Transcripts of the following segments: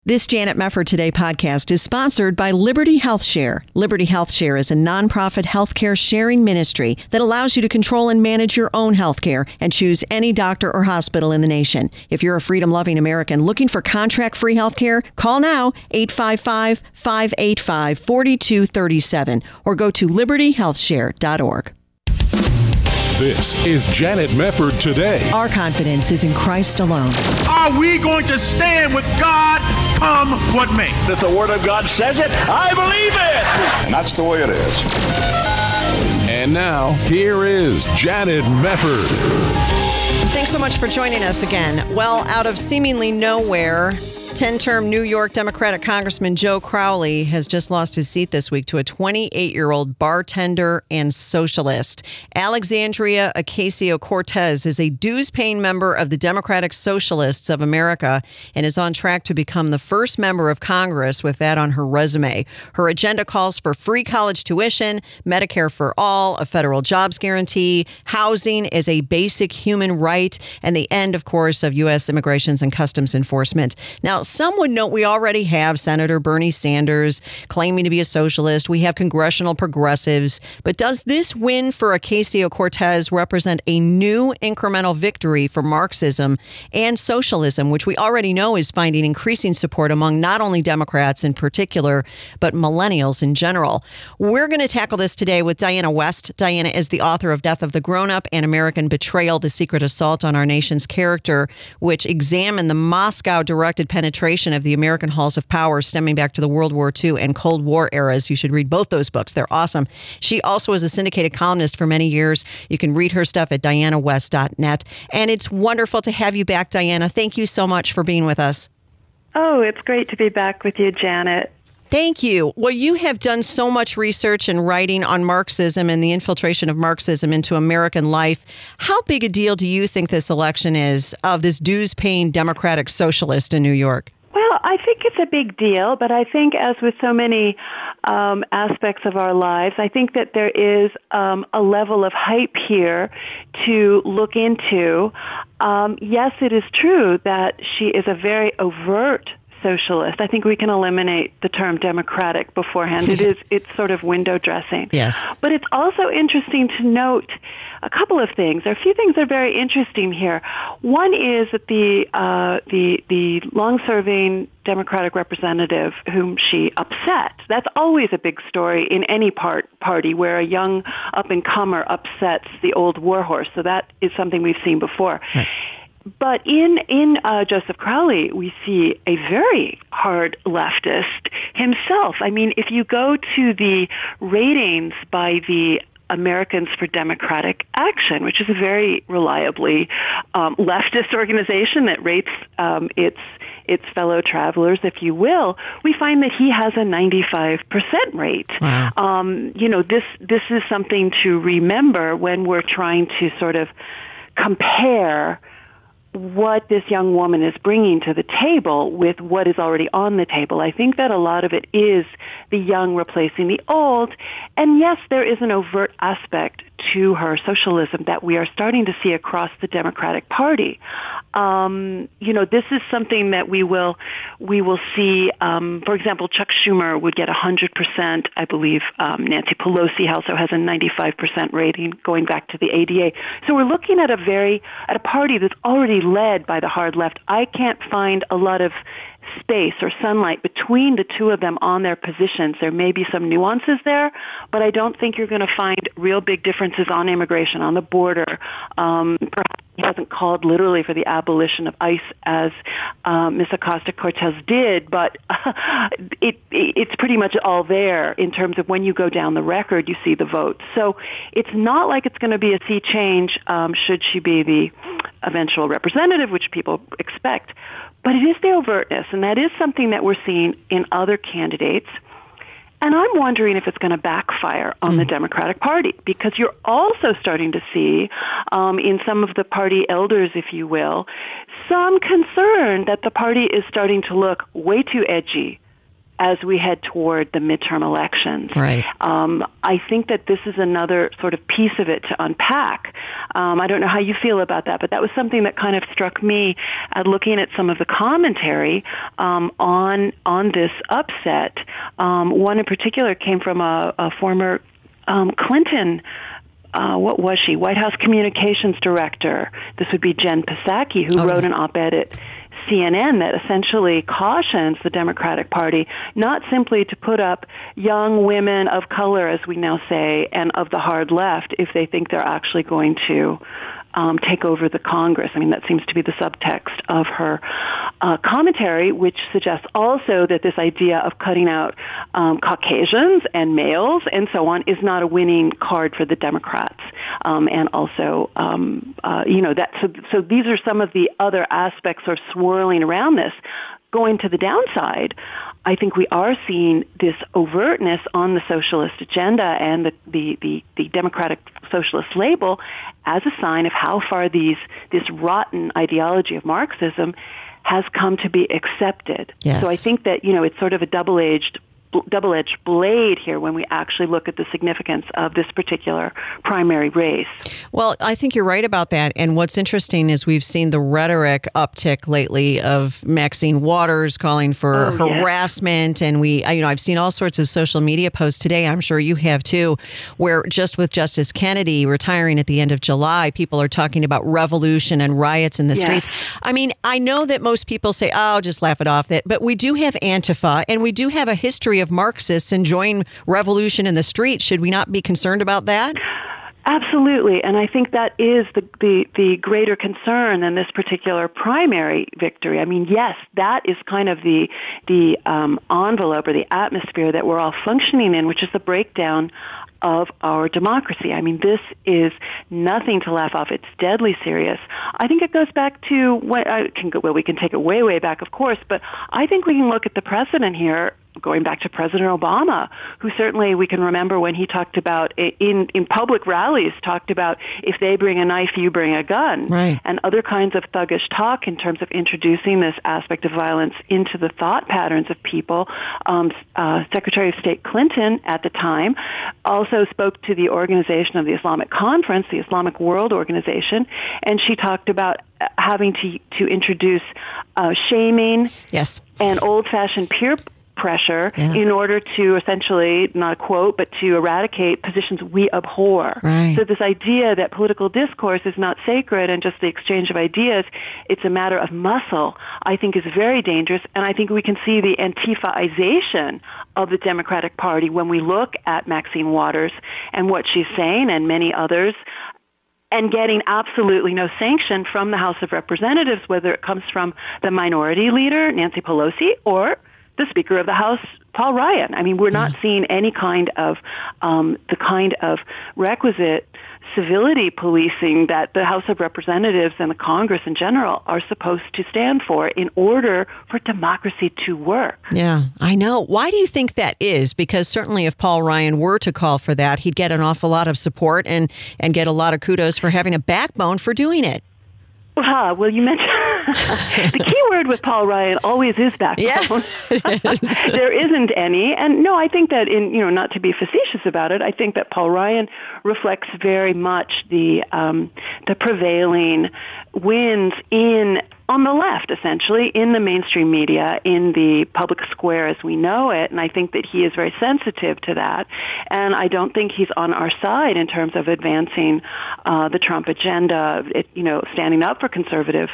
This Janet Mefford Today podcast is sponsored by Liberty Health Share. Liberty Health Share is a nonprofit healthcare sharing ministry that allows you to control and manage your own healthcare and choose any doctor or hospital in the nation. If you're a freedom-loving American looking for contract-free healthcare, call now 855-585-4237 or go to libertyhealthshare.org. This is Janet Mefford Today. Our confidence is in Christ alone. Are we going to stand with God come what may? If the Word of God says it, I believe it. And that's the way it is. And now, here is Janet Mefford. Thanks so much for joining us again. Well, out of seemingly nowhere, 10-term New York Democratic Congressman Joe Crowley has just lost his seat this week to a 28-year-old bartender and socialist. Alexandria Ocasio-Cortez is a dues-paying member of the Democratic Socialists of America and is on track to become the first member of Congress with that on her resume. Her agenda calls for free college tuition, Medicare for all, a federal jobs guarantee, housing as a basic human right, and the end, of course, of U.S. Immigrations and Customs Enforcement. Now, some would note we already have Senator Bernie Sanders claiming to be a socialist. We have congressional progressives. But does this win for Ocasio-Cortez represent a new incremental victory for Marxism and socialism, which we already know is finding increasing support among not only Democrats in particular, but millennials in general? We're going to tackle this today with Diana West. Diana is the author of Death of the Grown-Up and American Betrayal, The Secret Assault on Our Nation's Character, which examined the Moscow-directed penetration of the American halls of power stemming back to the World War II and Cold War eras. You should read both those books. They're awesome. She also was a syndicated columnist for many years. You can read her stuff at dianawest.net. And it's wonderful to have you back, Diana. Thank you so much for being with us. Oh, it's great to be back with you, Janet. Thank you. Well, you have done so much research and writing on Marxism and the infiltration of Marxism into American life. How big a deal do you think this election is of this dues-paying Democratic socialist in New York? Well, I think it's a big deal, but I think as with so many aspects of our lives, I think that there is a level of hype here to look into. Yes, it is true that she is a very overt socialist. I think we can eliminate the term democratic beforehand. It's sort of window dressing. Yes. But it's also interesting to note a couple of things. There are a few things that are very interesting here. One is that the long-serving Democratic representative whom she upset. That's always a big story in any party where a young up-and-comer upsets the old warhorse. So that is something we've seen before. Right. But in Joseph Crowley, we see a very hard leftist himself. I mean, if you go to the ratings by the Americans for Democratic Action, which is a very reliably leftist organization that rates its fellow travelers, if you will, we find that he has a 95% rate. Wow. This is something to remember when we're trying to sort of compare what this young woman is bringing to the table with what is already on the table. I think that a lot of it is the young replacing the old. And yes, there is an overt aspect to her socialism that we are starting to see across the Democratic Party. This is something that we will see. For example, Chuck Schumer would get 100%. I believe Nancy Pelosi also has a 95% rating going back to the ADA. So we're looking at a party that's already led by the hard left. I can't find a lot of space or sunlight between the two of them on their positions. There may be some nuances there, but I don't think you're going to find real big differences on immigration, on the border. Perhaps he hasn't called literally for the abolition of ICE as Ms. Acosta-Cortez did, but it's pretty much all there in terms of when you go down the record, you see the votes. So it's not like it's going to be a sea change should she be the eventual representative, which people expect. But it is the overtness, and that is something that we're seeing in other candidates. And I'm wondering if it's going to backfire on the Democratic Party, because you're also starting to see in some of the party elders, if you will, some concern that the party is starting to look way too edgy as we head toward the midterm elections. Right. I think that this is another sort of piece of it to unpack. I don't know how you feel about that, but that was something that kind of struck me at looking at some of the commentary on this upset. One in particular came from a former Clinton what was she? White House Communications Director. This would be Jen Psaki, who wrote an op-ed at CNN that essentially cautions the Democratic Party not simply to put up young women of color, as we now say, and of the hard left if they think they're actually going to take over the Congress. I mean, that seems to be the subtext of her commentary, which suggests also that this idea of cutting out Caucasians and males and so on is not a winning card for the Democrats. And also, so these are some of the other aspects sort of swirling around this. Going to the downside, I think we are seeing this overtness on the socialist agenda and the Democratic Socialist label as a sign of how far this rotten ideology of Marxism has come to be accepted. Yes. So I think that, it's sort of a double-edged blade here when we actually look at the significance of this particular primary race. Well, I think you're right about that. And what's interesting is we've seen the rhetoric uptick lately of Maxine Waters calling for harassment. And I've seen all sorts of social media posts today, I'm sure you have too, where just with Justice Kennedy retiring at the end of July, people are talking about revolution and riots in the streets. I mean, I know that most people say, just laugh it off. But we do have Antifa and we do have a history of Marxists enjoying revolution in the street. Should we not be concerned about that? Absolutely, and I think that is the greater concern than this particular primary victory. I mean, yes, that is kind of the envelope or the atmosphere that we're all functioning in, which is the breakdown of our democracy. I mean, this is nothing to laugh off. It's deadly serious. I think it goes back to we can take it way, way back, of course, but I think we can look at the precedent here, going back to President Obama, who certainly we can remember when he talked about, in public rallies, talked about if they bring a knife, you bring a gun, right, and other kinds of thuggish talk in terms of introducing this aspect of violence into the thought patterns of people. Secretary of State Clinton at the time also spoke to the organization of the Islamic Conference, the Islamic World Organization, and she talked about having to introduce shaming and old-fashioned peer pressure in order to essentially, not a quote, but to eradicate positions we abhor. Right. So this idea that political discourse is not sacred and just the exchange of ideas, it's a matter of muscle, I think is very dangerous. And I think we can see the Antifaization of the Democratic Party when we look at Maxine Waters and what she's saying and many others, and getting absolutely no sanction from the House of Representatives, whether it comes from the minority leader, Nancy Pelosi, or the Speaker of the House, Paul Ryan. I mean, we're not seeing any kind of the kind of requisite civility policing that the House of Representatives and the Congress in general are supposed to stand for in order for democracy to work. Yeah, I know. Why do you think that is? Because certainly if Paul Ryan were to call for that, he'd get an awful lot of support and get a lot of kudos for having a backbone for doing it. Well, you mentioned the key word with Paul Ryan always is backbone. Yeah, there isn't any. And no, I think that not to be facetious about it, I think that Paul Ryan reflects very much the prevailing winds on the left, essentially, in the mainstream media, in the public square as we know it, and I think that he is very sensitive to that. And I don't think he's on our side in terms of advancing the Trump agenda, standing up for conservatives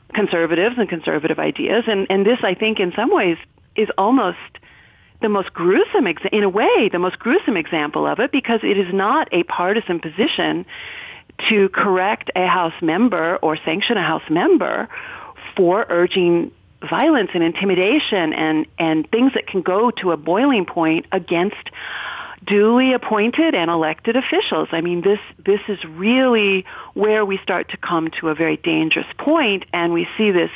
and conservative ideas. And this, I think, in some ways, is almost the most gruesome, in a way, the most gruesome example of it, because it is not a partisan position to correct a House member or sanction a House member for urging violence and intimidation and things that can go to a boiling point against duly appointed and elected officials. I mean, this is really where we start to come to a very dangerous point, and we see this,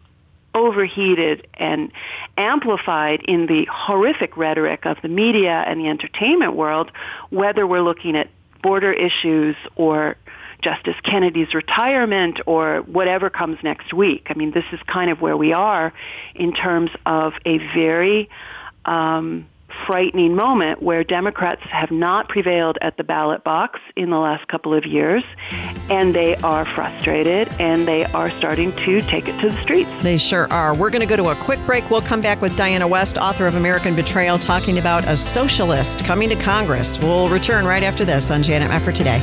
overheated and amplified in the horrific rhetoric of the media and the entertainment world, whether we're looking at border issues or Justice Kennedy's retirement or whatever comes next week. I mean, this is kind of where we are in terms of a very frightening moment where Democrats have not prevailed at the ballot box in the last couple of years, and they are frustrated, and they are starting to take it to the streets. They sure are. We're going to go to a quick break. We'll come back with Diana West, author of American Betrayal, talking about a socialist coming to Congress. We'll return right after this on Janet Mefford Today.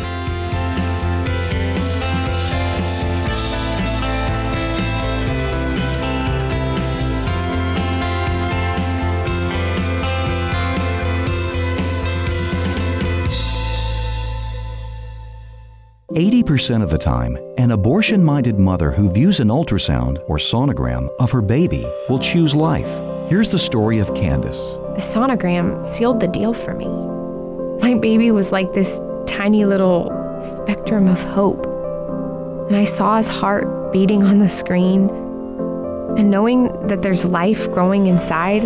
80% of the time, an abortion-minded mother who views an ultrasound or sonogram of her baby will choose life. Here's the story of Candace. The sonogram sealed the deal for me. My baby was like this tiny little spectrum of hope. And I saw his heart beating on the screen. And knowing that there's life growing inside,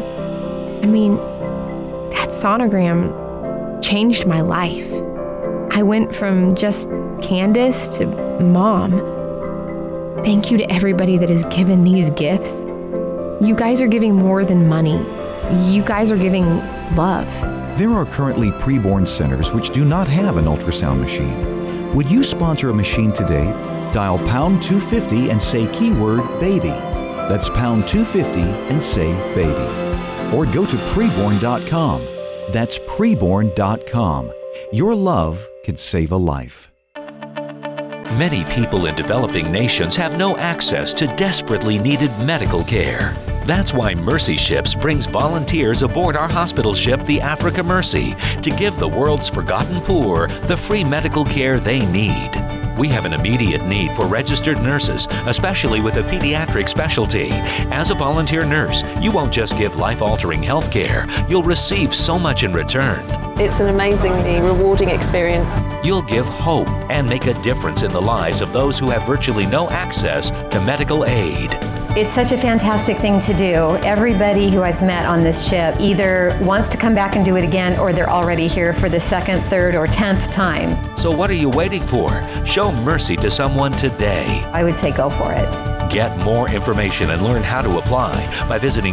that sonogram changed my life. I went from just Candace to Mom. Thank you to everybody that has given these gifts. You guys are giving more than money. You guys are giving love. There are currently preborn centers which do not have an ultrasound machine. Would you sponsor a machine today? Dial pound 250 and say keyword baby. That's pound 250 and say baby. Or go to preborn.com. That's preborn.com. Your love could save a life. Many people in developing nations have no access to desperately needed medical care. That's why Mercy Ships brings volunteers aboard our hospital ship, the Africa Mercy, to give the world's forgotten poor the free medical care they need. We have an immediate need for registered nurses, especially with a pediatric specialty. As a volunteer nurse, you won't just give life-altering health care, you'll receive so much in return. It's an amazingly rewarding experience. You'll give hope and make a difference in the lives of those who have virtually no access to medical aid. It's such a fantastic thing to do. Everybody who I've met on this ship either wants to come back and do it again, or they're already here for the second, third, or 10th time. So what are you waiting for? Show mercy to someone today. I would say go for it. Get more information and learn how to apply by visiting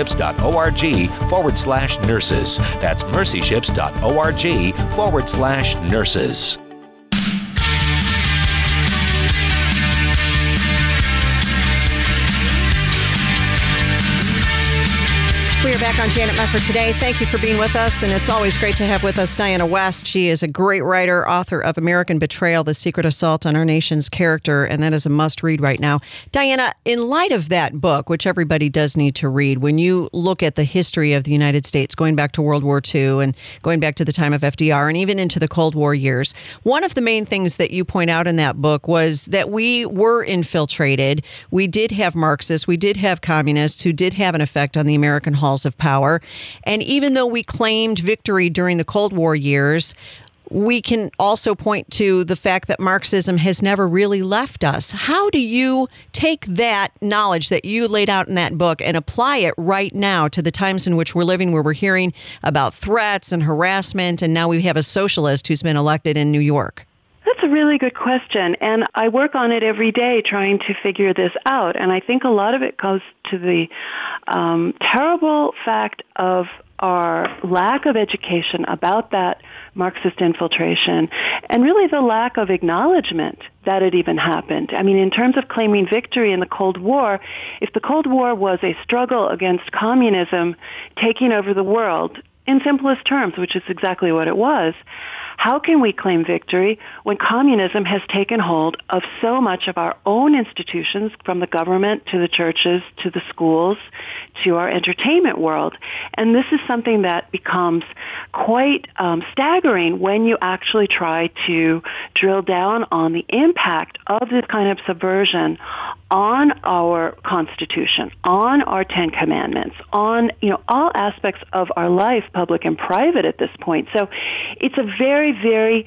mercyships.org/nurses. That's mercyships.org/nurses. We are back on Janet Mefford Today. Thank you for being with us, and it's always great to have with us Diana West. She is a great writer, author of American Betrayal, The Secret Assault on Our Nation's Character, and that is a must-read right now. Diana, in light of that book, which everybody does need to read, when you look at the history of the United States, going back to World War II and going back to the time of FDR and even into the Cold War years, one of the main things that you point out in that book was that we were infiltrated. We did have Marxists, we did have communists who did have an effect on the American halls of power. And even though we claimed victory during the Cold War years, we can also point to the fact that Marxism has never really left us. How do you take that knowledge that you laid out in that book and apply it right now to the times in which we're living, where we're hearing about threats and harassment, and now we have a socialist who's been elected in New York? That's a really good question, and I work on it every day trying to figure this out, and I think a lot of it goes to the terrible fact of our lack of education about that Marxist infiltration, and really the lack of acknowledgement that it even happened. I mean, in terms of claiming victory in the Cold War, if the Cold War was a struggle against communism taking over the world, in simplest terms, which is exactly what it was, how can we claim victory when communism has taken hold of so much of our own institutions, from the government to the churches to the schools to our entertainment world? And this is something that becomes quite staggering when you actually try to drill down on the impact of this kind of subversion on our Constitution, on our Ten Commandments, on all aspects of our life, public and private at this point. So it's a very, very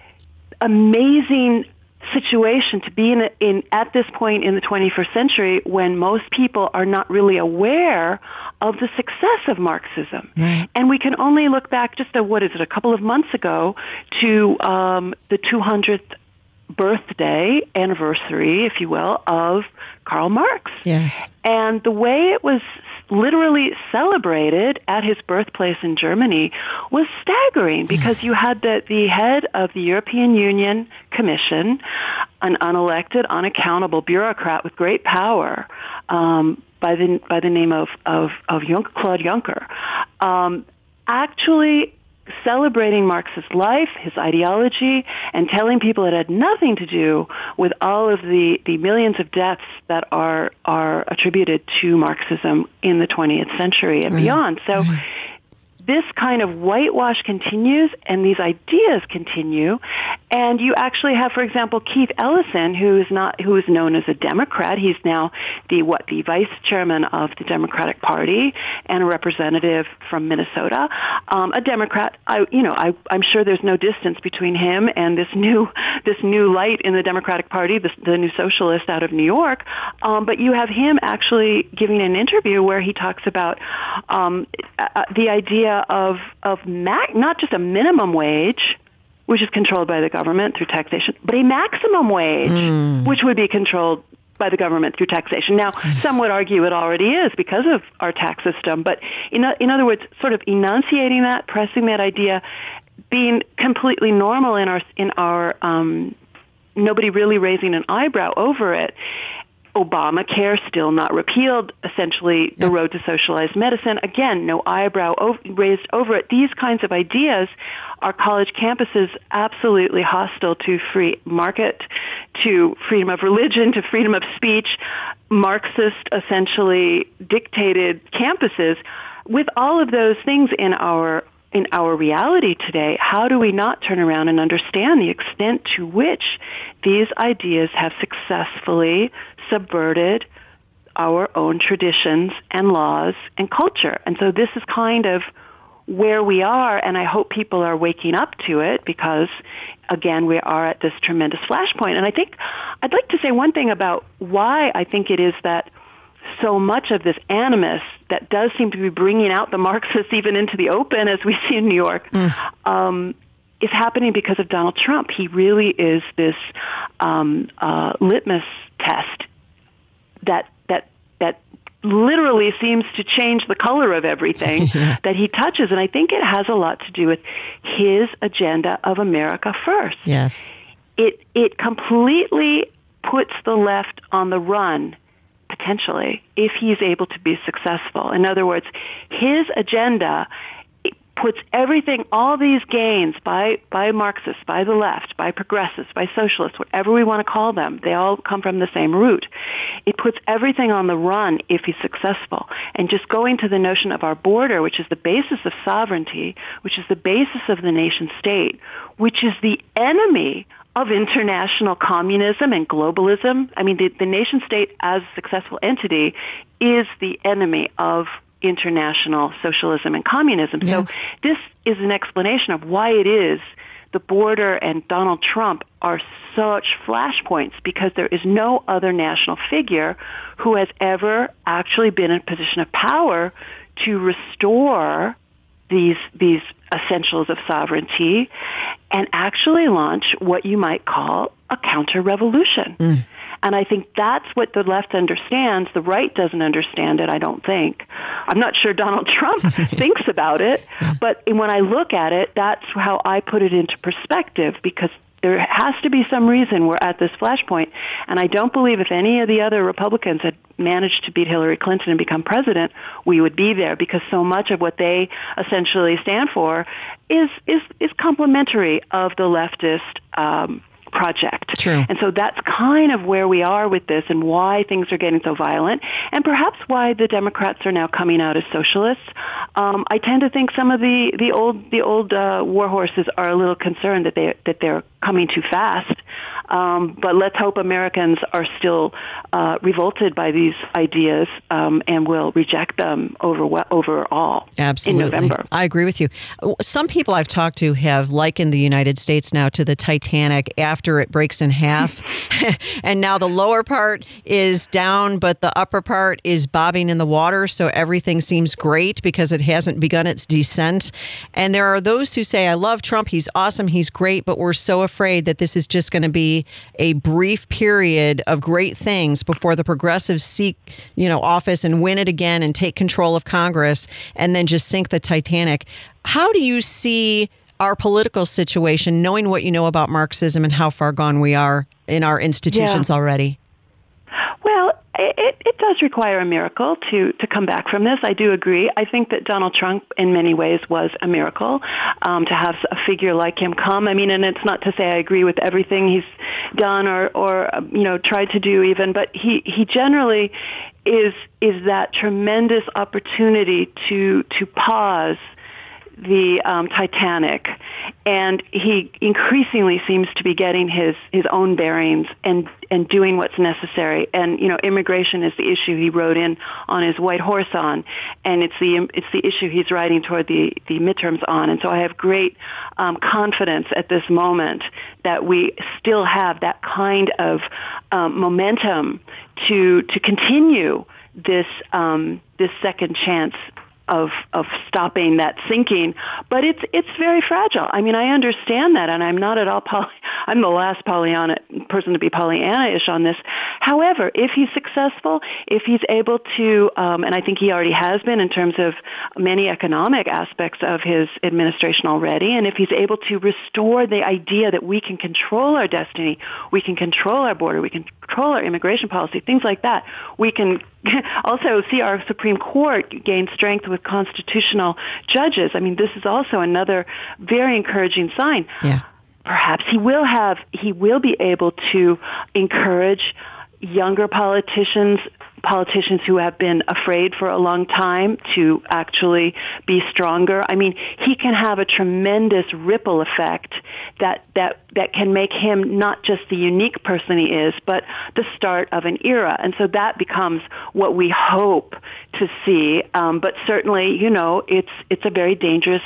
amazing situation to be in at this point in the 21st century, when most people are not really aware of the success of Marxism. Right. And we can only look back just a couple of months ago to the 200th birthday, anniversary, if you will, of Karl Marx. Yes. And the way it was literally celebrated at his birthplace in Germany was staggering, because you had the head of the European Union Commission, an unelected, unaccountable bureaucrat with great power, by the name of Claude Juncker, actually celebrating Marx's life, his ideology, and telling people it had nothing to do with all of the millions of deaths that are attributed to Marxism in the 20th century and beyond. So this kind of whitewash continues, and these ideas continue. And you actually have, for example, Keith Ellison, who is known as a Democrat. He's now the vice chairman of the Democratic Party and a representative from Minnesota. A Democrat. I'm sure there's no distance between him and this new light in the Democratic Party, the new socialist out of New York. But you have him actually giving an interview where he talks about the idea of not just a minimum wage, which is controlled by the government through taxation, but a maximum wage, which would be controlled by the government through taxation. Now, some would argue it already is because of our tax system, but in other words, sort of enunciating that, pressing that idea, being completely normal in our nobody really raising an eyebrow over it. Obamacare still not repealed, essentially the road to socialized medicine. Again, no eyebrow raised over it. These kinds of ideas are college campuses absolutely hostile to free market, to freedom of religion, to freedom of speech, Marxist, essentially dictated campuses. With all of those things in our reality today, how do we not turn around and understand the extent to which these ideas have successfully subverted our own traditions and laws and culture? And so this is kind of where we are, and I hope people are waking up to it, because, again, we are at this tremendous flashpoint. And I think I'd like to say one thing about why I think it is that so much of this animus that does seem to be bringing out the Marxists even into the open, as we see in New York, is happening because of Donald Trump. He really is this litmus test that literally seems to change the color of everything that he touches. And I think it has a lot to do with his agenda of America first. Yes. It completely puts the left on the run, potentially, if he's able to be successful. In other words, his agenda puts everything, all these gains by Marxists, by the left, by progressives, by socialists, whatever we want to call them, they all come from the same root. It puts everything on the run if he's successful. And just going to the notion of our border, which is the basis of sovereignty, which is the basis of the nation state, which is the enemy of international communism and globalism. I mean, the nation state as a successful entity is the enemy of international socialism and communism. Yes. So this is an explanation of why it is the border and Donald Trump are such flashpoints, because there is no other national figure who has ever actually been in a position of power to restore these essentials of sovereignty and actually launch what you might call a counter-revolution. And I think that's what the left understands. The right doesn't understand it, I don't think. I'm not sure Donald Trump thinks about it, but when I look at it, that's how I put it into perspective, because there has to be some reason we're at this flashpoint. And I don't believe if any of the other Republicans had managed to beat Hillary Clinton and become president, we would be there, because so much of what they essentially stand for is complementary of the leftist project. True. And so that's kind of where we are with this, and why things are getting so violent, and perhaps why the Democrats are now coming out as socialists. I tend to think some of the old war horses are a little concerned that they're coming too fast. But let's hope Americans are still revolted by these ideas and will reject them overall. Absolutely. In November. I agree with you. Some people I've talked to have likened the United States now to the Titanic after it breaks in half. And now the lower part is down, but the upper part is bobbing in the water. So everything seems great because it hasn't begun its descent. And there are those who say, I love Trump. He's awesome. He's great. But we're so afraid afraid that this is just going to be a brief period of great things before the progressives seek, office and win it again and take control of Congress and then just sink the Titanic. How do you see our political situation, knowing what you know about Marxism and how far gone we are in our institutions already? Well, it does require a miracle to come back from this. I do agree. I think that Donald Trump, in many ways, was a miracle to have a figure like him come. I mean, and it's not to say I agree with everything he's done or tried to do even, but he generally is that tremendous opportunity to pause the Titanic, and he increasingly seems to be getting his own bearings and doing what's necessary. And immigration is the issue he rode in on his white horse on, and it's the issue he's riding toward the midterms on. And so I have great confidence at this moment that we still have that kind of momentum to continue this second chance of stopping that sinking, but it's very fragile. I mean, I understand that, and I'm not at all I'm the last person to be Pollyanna-ish on this. However, if he's successful, if he's able to, and I think he already has been in terms of many economic aspects of his administration already, and if he's able to restore the idea that we can control our destiny, we can control our border, we can control our immigration policy, things like that, we can also see our Supreme Court gain strength with constitutional judges. I mean, this is also another very encouraging sign. Yeah. Perhaps he will be able to encourage younger politicians who have been afraid for a long time to actually be stronger. I mean, he can have a tremendous ripple effect that can make him not just the unique person he is, but the start of an era. And so that becomes what we hope to see. But certainly, it's a very dangerous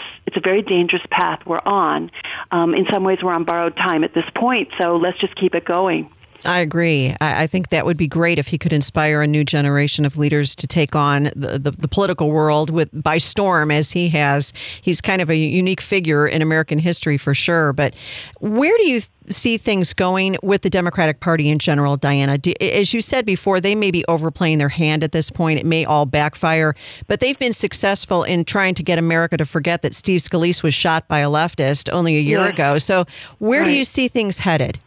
path we're on. In some ways, we're on borrowed time at this point. So let's just keep it going. I agree. I think that would be great if he could inspire a new generation of leaders to take on the political world by storm, as he has. He's kind of a unique figure in American history for sure. But where do you see things going with the Democratic Party in general, Diana? As you said before, they may be overplaying their hand at this point. It may all backfire, but they've been successful in trying to get America to forget that Steve Scalise was shot by a leftist only a year ago. So where do you see things headed?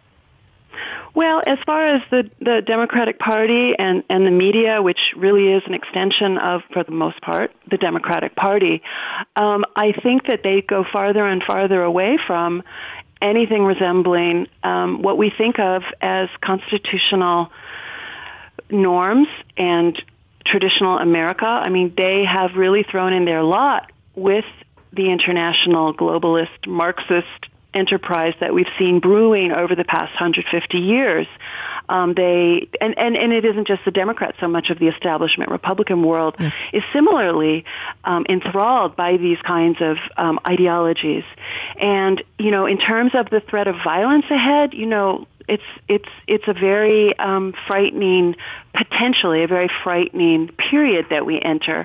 Well, as far as the Democratic Party and the media, which really is an extension of, for the most part, the Democratic Party, I think that they go farther and farther away from anything resembling what we think of as constitutional norms and traditional America. I mean, they have really thrown in their lot with the international globalist Marxist enterprise that we've seen brewing over the past 150 years. And it isn't just the Democrats, so much of the establishment Republican world is similarly enthralled by these kinds of ideologies. And, in terms of the threat of violence ahead, it's a very frightening, potentially a very frightening period that we enter.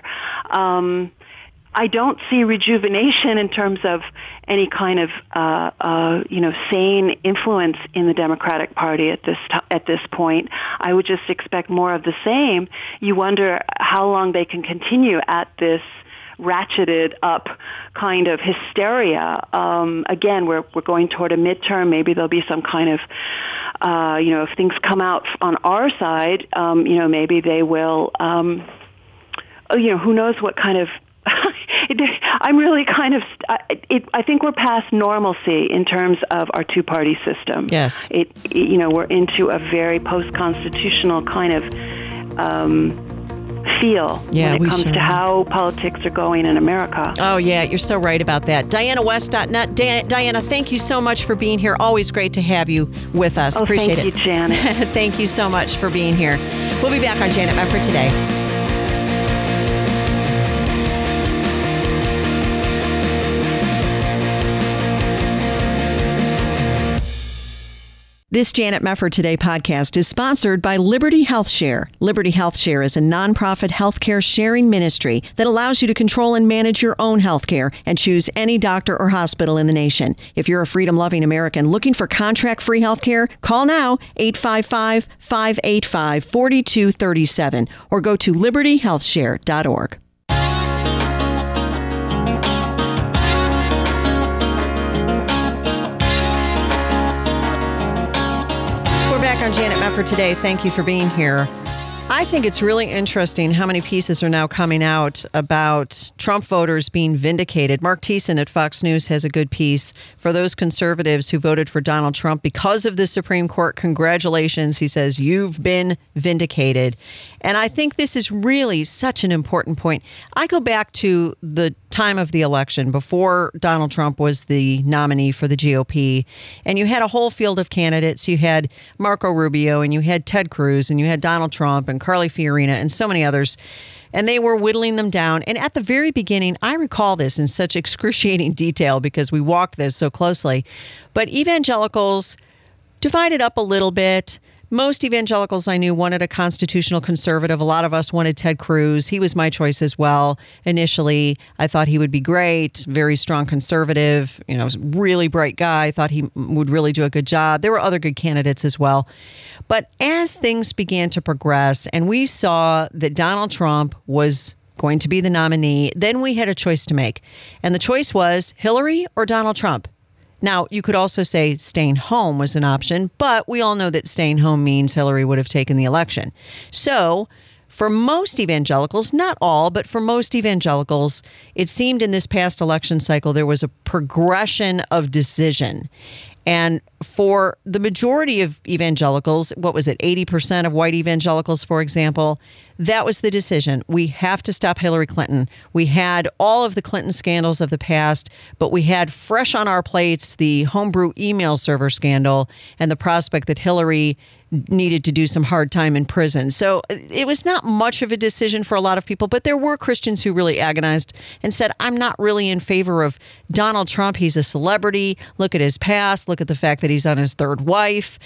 I don't see rejuvenation in terms of any kind of, sane influence in the Democratic Party at this point. I would just expect more of the same. You wonder how long they can continue at this ratcheted up kind of hysteria. Again, we're going toward a midterm. Maybe there'll be some kind of, if things come out on our side, maybe they will, who knows what kind of, I'm really kind of, I think we're past normalcy in terms of our two-party system. Yes. We're into a very post-constitutional kind of feel when it comes to how politics are going in America. Oh, yeah, you're so right about that. DianaWest.net. Diana, thank you so much for being here. Always great to have you with us. Appreciate it. Thank you, Janet. Thank you so much for being here. We'll be back on Janet Mefford Today. This Janet Mefford Today podcast is sponsored by Liberty Health Share. Liberty Health Share is a nonprofit healthcare sharing ministry that allows you to control and manage your own healthcare and choose any doctor or hospital in the nation. If you're a freedom-loving American looking for contract-free healthcare, call now 855-585-4237 or go to libertyhealthshare.org. Back on Janet Mefford Today. Thank you for being here. I think it's really interesting how many pieces are now coming out about Trump voters being vindicated. Mark Thiessen at Fox News has a good piece for those conservatives who voted for Donald Trump because of the Supreme Court. Congratulations, he says, you've been vindicated. And I think this is really such an important point. I go back to the time of the election before Donald Trump was the nominee for the GOP, and you had a whole field of candidates. You had Marco Rubio, and you had Ted Cruz, and you had Donald Trump, and Carly Fiorina, and so many others. And they were whittling them down. And at the very beginning, I recall this in such excruciating detail because we walked this so closely. But evangelicals divided up a little bit. Most evangelicals I knew wanted a constitutional conservative. A lot of us wanted Ted Cruz. He was my choice as well. Initially, I thought he would be great, very strong conservative, really bright guy. I thought he would really do a good job. There were other good candidates as well. But as things began to progress and we saw that Donald Trump was going to be the nominee, then we had a choice to make. And the choice was Hillary or Donald Trump. Now, you could also say staying home was an option, but we all know that staying home means Hillary would have taken the election. So for most evangelicals, not all, but for most evangelicals, it seemed in this past election cycle there was a progression of decision. And for the majority of evangelicals, what was it, 80% of white evangelicals, for example, that was the decision. We have to stop Hillary Clinton. We had all of the Clinton scandals of the past, but we had fresh on our plates the homebrew email server scandal and the prospect that Hillary needed to do some hard time in prison. So it was not much of a decision for a lot of people, but there were Christians who really agonized and said, I'm not really in favor of Donald Trump. He's a celebrity. Look at his past. Look at the fact that he's on his third wife.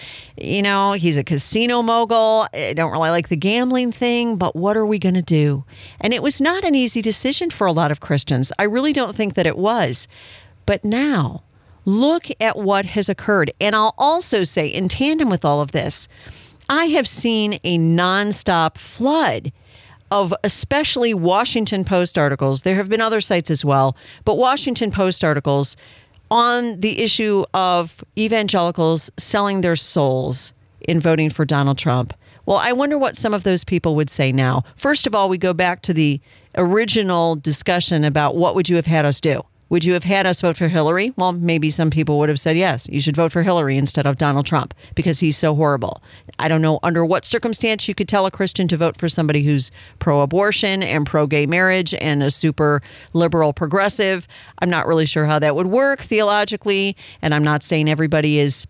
He's a casino mogul. I don't really like the gambling thing, but what are we going to do? And it was not an easy decision for a lot of Christians. I really don't think that it was. But now, look at what has occurred. And I'll also say, in tandem with all of this, I have seen a nonstop flood of especially Washington Post articles. There have been other sites as well, but Washington Post articles on the issue of evangelicals selling their souls in voting for Donald Trump. Well, I wonder what some of those people would say now. First of all, we go back to the original discussion about what would you have had us do? Would you have had us vote for Hillary? Well, maybe some people would have said, yes, you should vote for Hillary instead of Donald Trump because he's so horrible. I don't know under what circumstance you could tell a Christian to vote for somebody who's pro-abortion and pro-gay marriage and a super liberal progressive. I'm not really sure how that would work theologically, and I'm not saying everybody is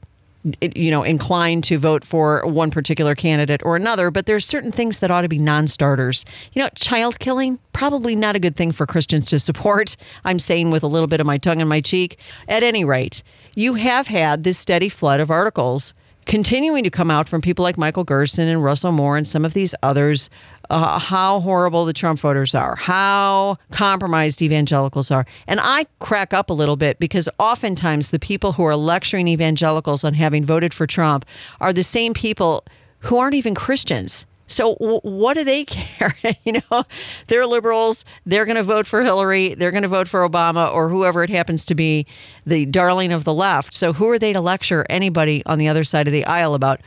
inclined to vote for one particular candidate or another, but there's certain things that ought to be non-starters. Child killing, probably not a good thing for Christians to support. I'm saying with a little bit of my tongue in my cheek. At any rate, you have had this steady flood of articles continuing to come out from people like Michael Gerson and Russell Moore and some of these others, how horrible the Trump voters are, how compromised evangelicals are. And I crack up a little bit because oftentimes the people who are lecturing evangelicals on having voted for Trump are the same people who aren't even Christians. So what do they care? They're liberals. They're going to vote for Hillary. They're going to vote for Obama or whoever it happens to be, the darling of the left. So who are they to lecture anybody on the other side of the aisle about,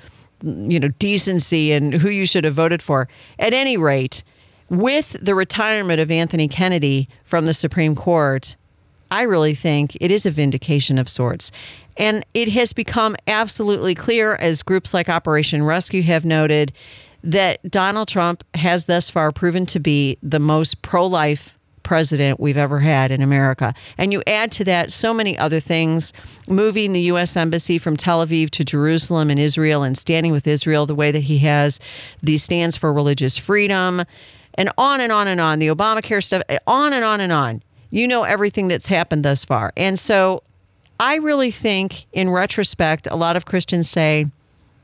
decency and who you should have voted for? At any rate, with the retirement of Anthony Kennedy from the Supreme Court, I really think it is a vindication of sorts. And it has become absolutely clear, as groups like Operation Rescue have noted, that Donald Trump has thus far proven to be the most pro-life president we've ever had in America. And you add to that so many other things, moving the U.S. Embassy from Tel Aviv to Jerusalem and Israel and standing with Israel the way that he has, these stands for religious freedom, and on and on and on, the Obamacare stuff, on and on and on. Everything that's happened thus far. And so I really think, in retrospect, a lot of Christians say,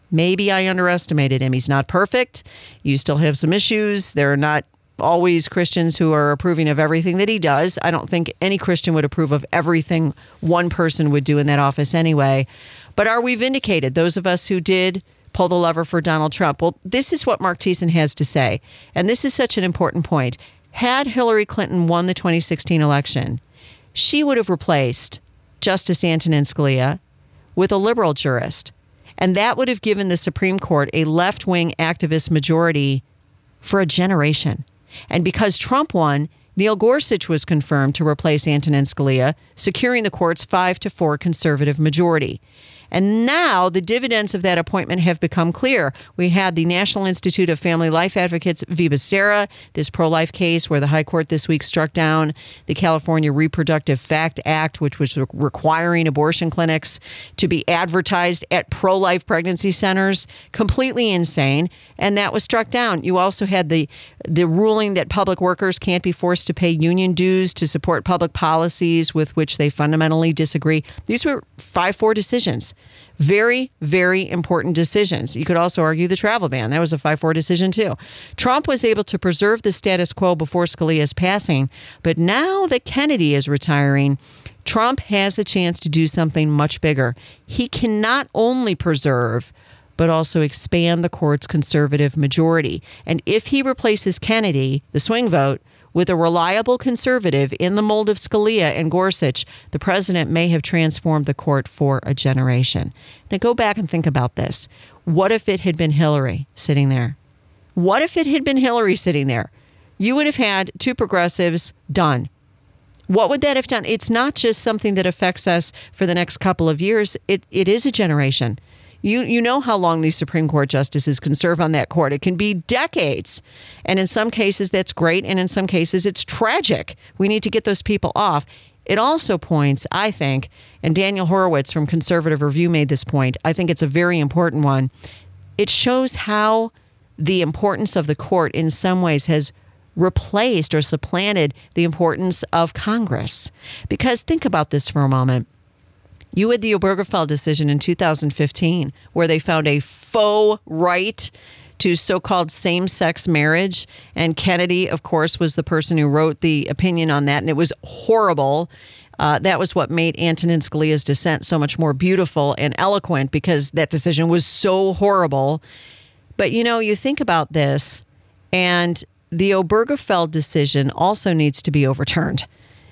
Maybe I underestimated him. He's not perfect. You still have some issues. There are not always Christians who are approving of everything that he does. I don't think any Christian would approve of everything one person would do in that office anyway. But are we vindicated, those of us who did pull the lever for Donald Trump? Well, this is what Mark Thiessen has to say. And this is such an important point. Had Hillary Clinton won the 2016 election, she would have replaced Justice Antonin Scalia with a liberal jurist. And that would have given the Supreme Court a left-wing activist majority for a generation. And because Trump won, Neil Gorsuch was confirmed to replace Antonin Scalia, securing the court's 5-4 conservative majority. And now the dividends of that appointment have become clear. We had the National Institute of Family Life Advocates v. Becerra, this pro-life case where the High Court this week struck down the California Reproductive Fact Act, which was requiring abortion clinics to be advertised at pro-life pregnancy centers. Completely insane. And that was struck down. You also had the ruling that public workers can't be forced to pay union dues to support public policies with which they fundamentally disagree. These were 5-4 decisions. Very, very important decisions. You could also argue the travel ban. That was a 5-4 decision, too. Trump was able to preserve the status quo before Scalia's passing. But now that Kennedy is retiring, Trump has a chance to do something much bigger. He can not only preserve, but also expand the court's conservative majority. And if he replaces Kennedy, the swing vote, with a reliable conservative in the mold of Scalia and Gorsuch, the president may have transformed the court for a generation. Now go back and think about this. What if it had been Hillary sitting there? What if it had been Hillary sitting there? You would have had two progressives done. What would that have done? It's not just something that affects us for the next couple of years. It is a generation. You know how long these Supreme Court justices can serve on that court. It can be decades. And in some cases, that's great. And in some cases, it's tragic. We need to get those people off. It also points, I think, and Daniel Horowitz from Conservative Review made this point. I think it's a very important one. It shows how the importance of the court in some ways has replaced or supplanted the importance of Congress. Because think about this for a moment. You had the Obergefell decision in 2015, where they found a faux right to so-called same-sex marriage. And Kennedy, of course, was the person who wrote the opinion on that. And it was horrible. That was what made Antonin Scalia's dissent so much more beautiful and eloquent, because that decision was so horrible. But, you know, you think about this, and the Obergefell decision also needs to be overturned.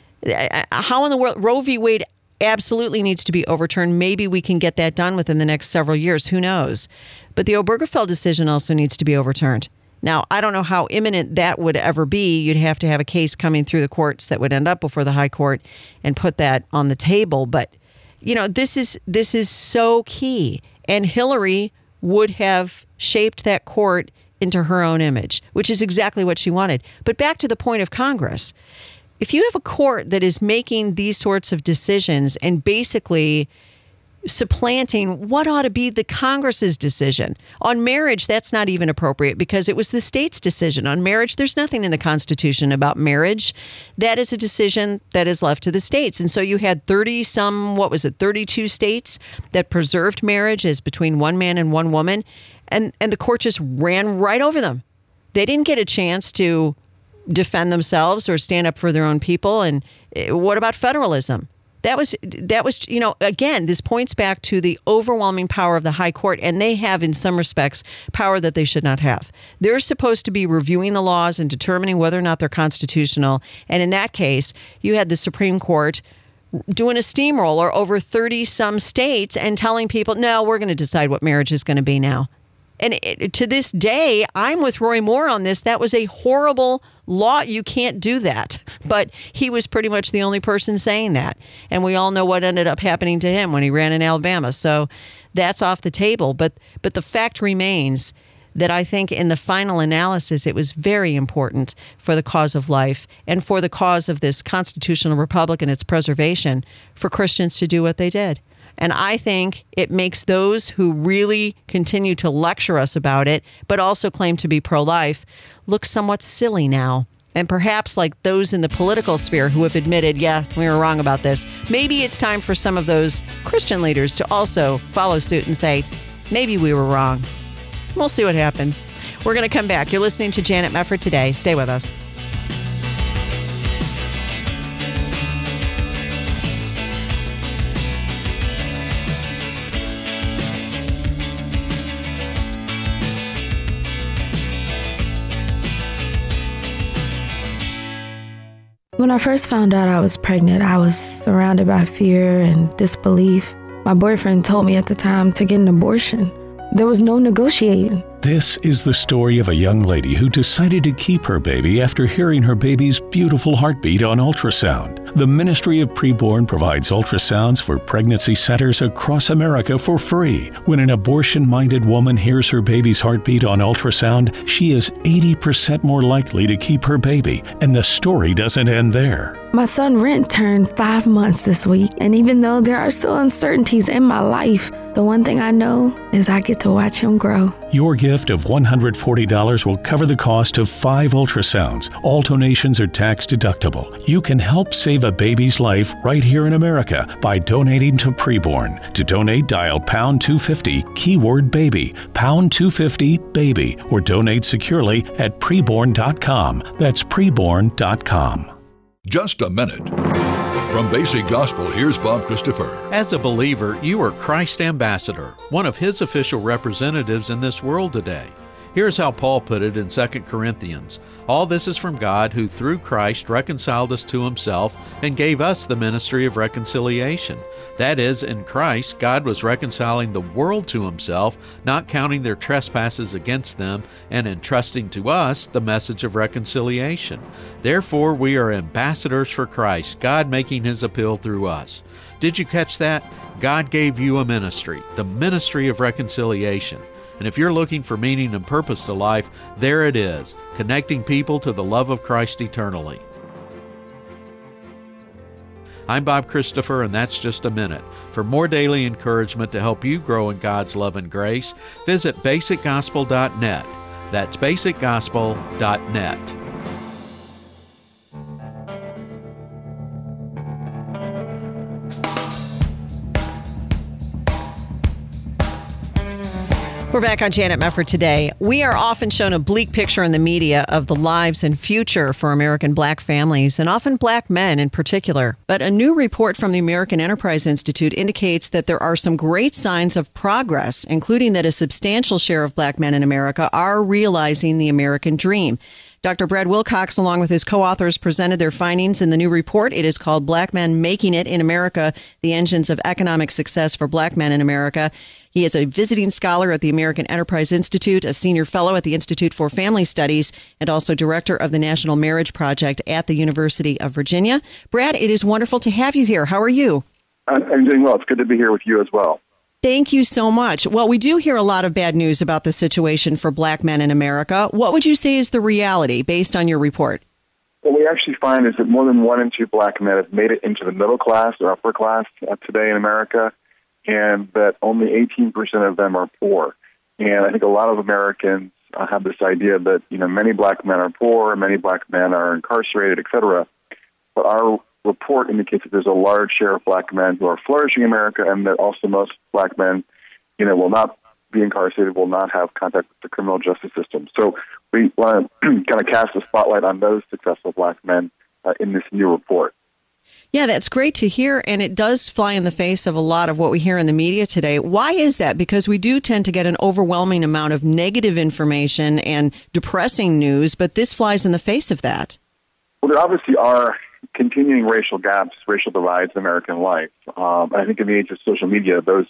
How in the world? Roe v. Wade absolutely needs to be overturned. Maybe we can get that done within the next several years. Who knows? But the Obergefell decision also needs to be overturned. Now, I don't know how imminent that would ever be. You'd have to have a case coming through the courts that would end up before the High Court and put that on the table. But, you know, this is so key. And Hillary would have shaped that court into her own image, which is exactly what she wanted. But back to the point of Congress. If you have a court that is making these sorts of decisions and basically supplanting what ought to be the Congress's decision on marriage, that's not even appropriate because it was the state's decision on marriage. There's nothing in the Constitution about marriage. That is a decision that is left to the states. And so you had 32 states that preserved marriage as between one man and one woman. And the court just ran right over them. They didn't get a chance to defend themselves or stand up for their own people. And what about federalism? That was, you know, again, this points back to the overwhelming power of the High Court, and they have, in some respects, power that they should not have. They're supposed to be reviewing the laws and determining whether or not they're constitutional. And in that case, you had the Supreme Court doing a steamroller over 30-some states and telling people, no, we're going to decide what marriage is going to be now. And to this day, I'm with Roy Moore on this. That was a horrible law. You can't do that. But he was pretty much the only person saying that. And we all know what ended up happening to him when he ran in Alabama. So that's off the table. But the fact remains that I think in the final analysis, it was very important for the cause of life and for the cause of this constitutional republic and its preservation for Christians to do what they did. And I think it makes those who really continue to lecture us about it, but also claim to be pro-life, look somewhat silly now. And perhaps like those in the political sphere who have admitted, yeah, we were wrong about this. Maybe it's time for some of those Christian leaders to also follow suit and say, maybe we were wrong. We'll see what happens. We're going to come back. You're listening to Janet Mefford Today. Stay with us. When I first found out I was pregnant, I was surrounded by fear and disbelief. My boyfriend told me at the time to get an abortion. There was no negotiating. This is the story of a young lady who decided to keep her baby after hearing her baby's beautiful heartbeat on ultrasound. The Ministry of Preborn provides ultrasounds for pregnancy centers across America for free. When an abortion-minded woman hears her baby's heartbeat on ultrasound, she is 80% more likely to keep her baby, and the story doesn't end there. My son Rent turned 5 months this week, and even though there are still uncertainties in my life, the one thing I know is I get to watch him grow. Your gift of $140 will cover the cost of 5 ultrasounds. All donations are tax deductible. You can help save a baby's life right here in America by donating to Preborn. To donate, dial pound 250, keyword baby, pound 250 baby, or donate securely at preborn.com. That's preborn.com. Just a minute. From Basic Gospel, here's Bob Christopher. As a believer, you are Christ's ambassador, one of His official representatives in this world today. Here's how Paul put it in 2 Corinthians. All this is from God, who through Christ reconciled us to Himself and gave us the ministry of reconciliation. That is, in Christ, God was reconciling the world to Himself, not counting their trespasses against them, and entrusting to us the message of reconciliation. Therefore, we are ambassadors for Christ, God making His appeal through us. Did you catch that? God gave you a ministry, the ministry of reconciliation. And if you're looking for meaning and purpose to life, there it is, connecting people to the love of Christ eternally. I'm Bob Christopher, and that's Just a Minute. For more daily encouragement to help you grow in God's love and grace, visit basicgospel.net. That's basicgospel.net. We're back on Janet Mefford Today. We are often shown a bleak picture in the media of the lives and future for American black families, and often black men in particular. But a new report from the American Enterprise Institute indicates that there are some great signs of progress, including that a substantial share of black men in America are realizing the American dream. Dr. Brad Wilcox, along with his co-authors, presented their findings in the new report. It is called Black Men Making It in America, the Engines of Economic Success for Black Men in America. He is a visiting scholar at the American Enterprise Institute, a senior fellow at the Institute for Family Studies, and also director of the National Marriage Project at the University of Virginia. Brad, it is wonderful to have you here. How are you? I'm doing well. It's good to be here with you as well. Thank you so much. Well, we do hear a lot of bad news about the situation for black men in America. What would you say is the reality based on your report? What we actually find is that more than 1 in 2 black men have made it into the middle class or upper class today in America, and that only 18% of them are poor. And I think a lot of Americans have this idea that, many black men are poor, many black men are incarcerated, et cetera. But our report indicates that there's a large share of black men who are flourishing in America, and that also most black men, will not be incarcerated, will not have contact with the criminal justice system. So we want to kind of cast a spotlight on those successful black men in this new report. Yeah, that's great to hear, and it does fly in the face of a lot of what we hear in the media today. Why is that? Because we do tend to get an overwhelming amount of negative information and depressing news, but this flies in the face of that. Well, there obviously are continuing racial gaps, racial divides in American life. I think in the age of social media, those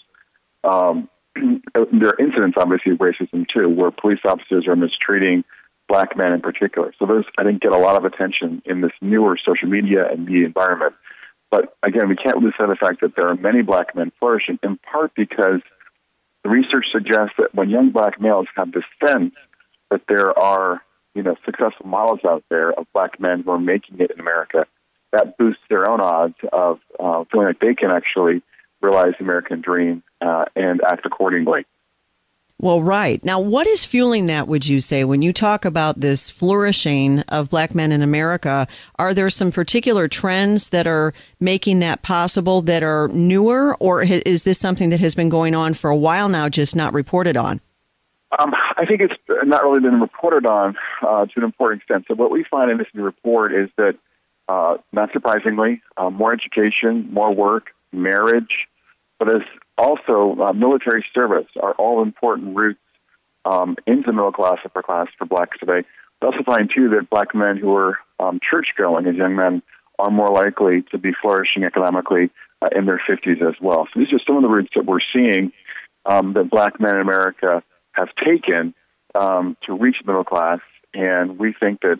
there are incidents, obviously, of racism, too, where police officers are mistreating black men in particular. So those, I think, get a lot of attention in this newer social media and media environment. But again, we can't lose sight of the fact that there are many black men flourishing, in part because the research suggests that when young black males have this sense that there are, successful models out there of black men who are making it in America, that boosts their own odds of feeling like they can actually realize the American dream and act accordingly. Well, right. Now, what is fueling that, would you say, when you talk about this flourishing of black men in America? Are there some particular trends that are making that possible that are newer, or is this something that has been going on for a while now, just not reported on? I think it's not really been reported on to an important extent. So what we find in this new report is that, not surprisingly, more education, more work, marriage, but as also military service are all important routes into middle class, upper class for blacks today. We also find, too, that black men who are church-going as young men are more likely to be flourishing economically in their 50s as well. So these are some of the routes that we're seeing that black men in America have taken to reach the middle class. And we think that,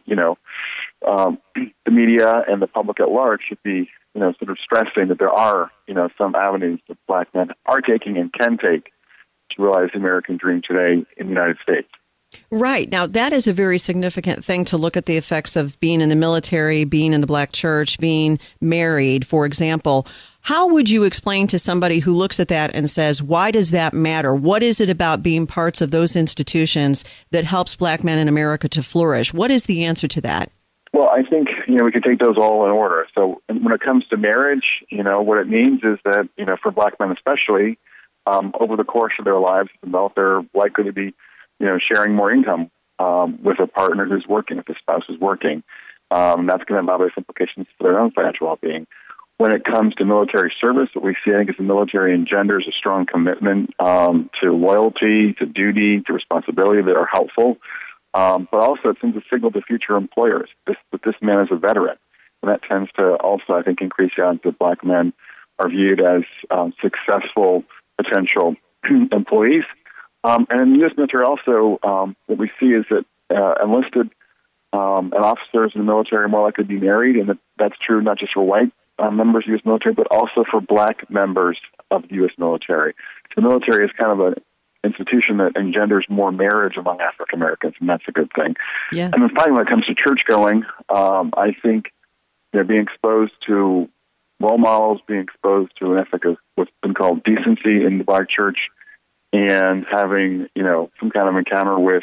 the media and the public at large should be, sort of stressing that there are, some avenues that black men are taking and can take to realize the American dream today in the United States. Right. Now, that is a very significant thing to look at the effects of being in the military, being in the black church, being married, for example. How would you explain to somebody who looks at that and says, why does that matter? What is it about being parts of those institutions that helps black men in America to flourish? What is the answer to that? Well, I think, we can take those all in order. So when it comes to marriage, what it means is that, for black men especially, over the course of their lives, they're likely to be, sharing more income with a partner who's working, if the spouse is working. That's going to have obvious implications for their own financial well-being. When it comes to military service, what we see, I think, is the military engenders a strong commitment to loyalty, to duty, to responsibility that are helpful. But also it sends a signal to future employers that this man is a veteran. And that tends to also, I think, increase the odds that black men are viewed as successful potential employees. And in the U.S. military also, what we see is that enlisted and officers in the military are more likely to be married, and that's true not just for white members of the U.S. military, but also for black members of the U.S. military. So the military is kind of an institution that engenders more marriage among African Americans, and that's a good thing. Yeah. And then finally, when it comes to church going, I think they're being exposed to role models, being exposed to an ethic of what's been called decency in the black church, and having some kind of encounter with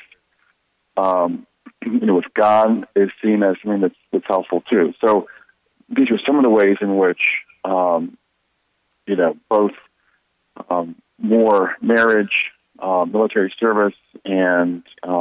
with God is seen as something that's helpful too. So these are some of the ways in which both more marriage, military service, and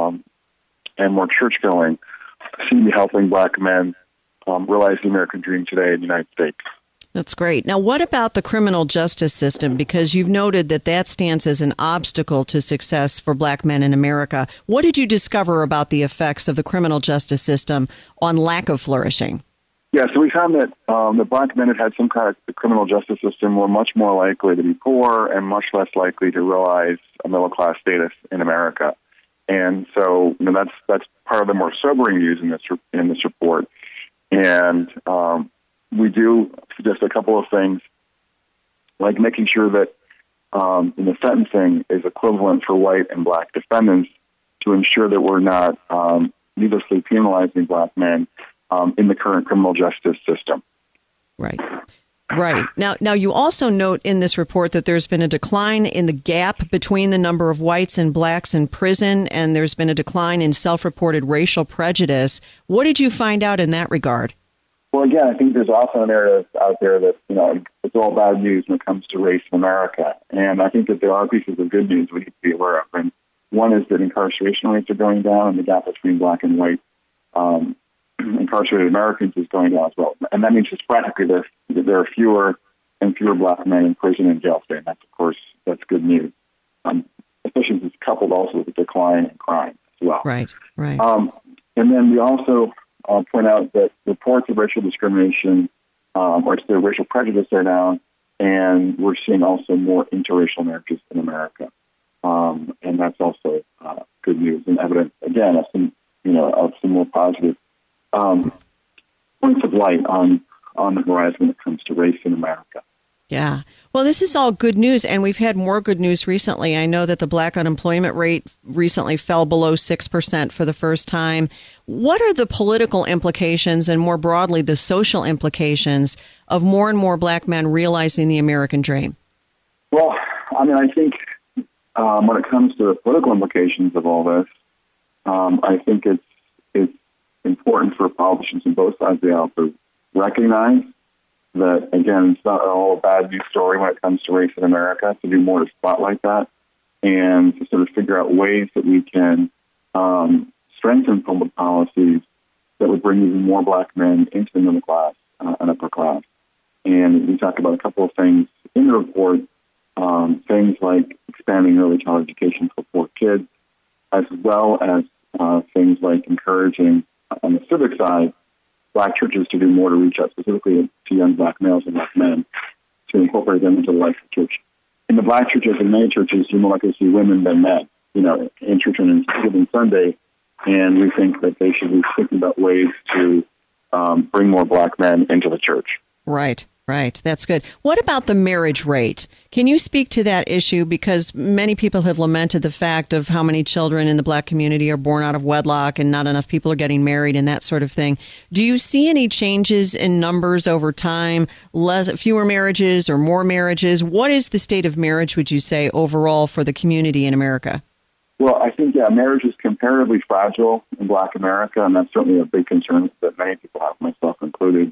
more church going seem to be helping black men realize the American dream today in the United States. That's great. Now, what about the criminal justice system? Because you've noted that stands as an obstacle to success for black men in America. What did you discover about the effects of the criminal justice system on lack of flourishing? Yeah, so we found that the black men that had some kind of the criminal justice system were much more likely to be poor and much less likely to realize a middle-class status in America. And so that's part of the more sobering news in this report. And we do suggest a couple of things, like making sure that the sentencing is equivalent for white and black defendants to ensure that we're not needlessly penalizing black men in the current criminal justice system. Right. Right. Now, you also note in this report that there's been a decline in the gap between the number of whites and blacks in prison, and there's been a decline in self-reported racial prejudice. What did you find out in that regard? Well, again, I think there's also a narrative out there that, it's all bad news when it comes to race in America. And I think that there are pieces of good news we need to be aware of. And one is that incarceration rates are going down, and the gap between black and white incarcerated Americans is going down as well. And that means just practically that there are fewer and fewer black men in prison and jail today. And that's, of course, that's good news, especially if it's coupled also with a decline in crime as well. Right. And then we also point out that reports of racial discrimination or the racial prejudice are down, and we're seeing also more interracial marriages in America. And that's also good news and evidence, again, of some more positive points of light on the horizon when it comes to race in America. Yeah. Well, this is all good news, and we've had more good news recently. I know that the black unemployment rate recently fell below 6% for the first time. What are the political implications and more broadly the social implications of more and more black men realizing the American dream? Well, I think when it comes to the political implications of all this, I think it's important for politicians on both sides of the aisle to recognize that, again, it's not all a bad news story when it comes to race in America, to do more to spotlight that and to sort of figure out ways that we can strengthen public policies that would bring even more black men into the middle class and upper class. And we talk about a couple of things in the report, things like expanding early child education for poor kids, as well as things like encouraging, on the civic side, black churches to do more to reach out specifically to young black males and black men to incorporate them into the life of church. In the black churches and many churches, you more likely to see women than men, in church on Given Sunday, and we think that they should be thinking about ways to bring more black men into the church. Right. That's good. What about the marriage rate? Can you speak to that issue? Because many people have lamented the fact of how many children in the black community are born out of wedlock and not enough people are getting married and that sort of thing. Do you see any changes in numbers over time, fewer marriages or more marriages? What is the state of marriage, would you say, overall for the community in America? Well, I think, marriage is comparatively fragile in black America, and that's certainly a big concern that many people have, myself included.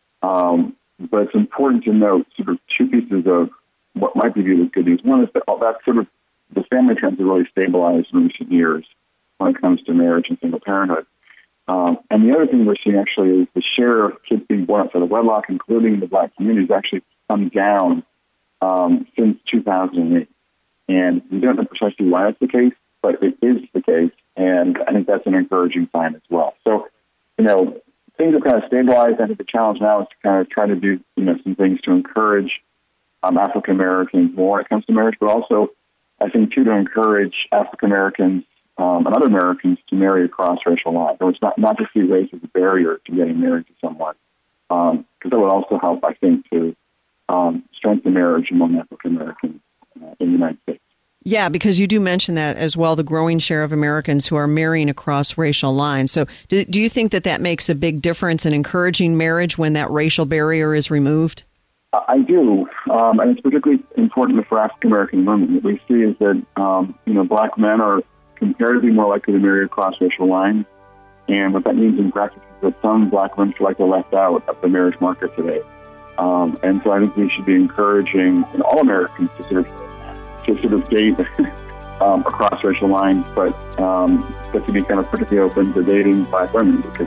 But it's important to note sort of two pieces of what might be viewed as good news. One is that sort of the family trends have really stabilized in recent years when it comes to marriage and single parenthood. And the other thing we're seeing actually is the share of kids being born outside of wedlock, including in the black community, has actually come down since 2008. And we don't know precisely why that's the case, but it is the case, and I think that's an encouraging sign as well. So, things have kind of stabilized. I think the challenge now is to kind of try to do, some things to encourage African Americans more when it comes to marriage, but also, I think, too, to encourage African Americans and other Americans to marry across racial lines. So it's not to see race as a barrier to getting married to someone, because that would also help, I think, to strengthen marriage among African Americans in the United States. Yeah, because you do mention that as well, the growing share of Americans who are marrying across racial lines. So do you think that makes a big difference in encouraging marriage when that racial barrier is removed? I do, and it's particularly important for African American women. What we see is that, black men are comparatively more likely to marry across racial lines, and what that means in practice is that some black women feel like they're left out of the marriage market today. And so I think we should be encouraging all Americans to sort of date across racial lines, but to be kind of particularly open to dating black women, because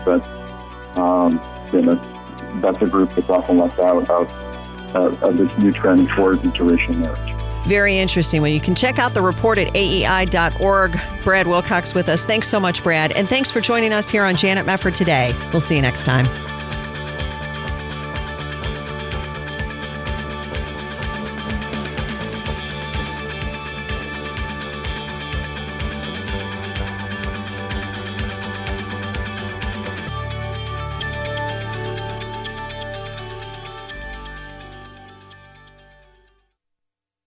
that's a group that's often left out of this new trend towards interracial marriage. Very interesting. Well, you can check out the report at aei.org. Brad Wilcox with us. Thanks so much, Brad. And thanks for joining us here on Janet Mefford Today. We'll see you next time.